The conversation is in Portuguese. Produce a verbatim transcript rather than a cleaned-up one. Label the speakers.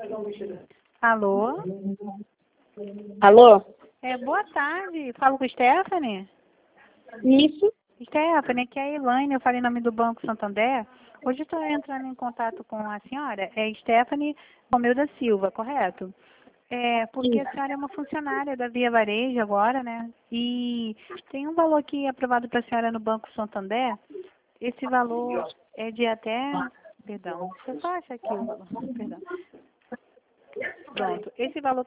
Speaker 1: Alô?
Speaker 2: Alô?
Speaker 1: É, boa tarde. Falo com a Stephanie?
Speaker 2: Isso?
Speaker 1: Stephanie, aqui é a Elaine, eu falei em nome do Banco Santander. Hoje estou entrando em contato com a senhora, é Stephanie Romeu da Silva, correto? É, porque a senhora é uma funcionária da Via Varejo agora, né? E tem um valor aqui aprovado para a senhora no Banco Santander. Esse valor é de até... Perdão, deixa eu só achar aqui o valor. Perdão. Pronto, esse valor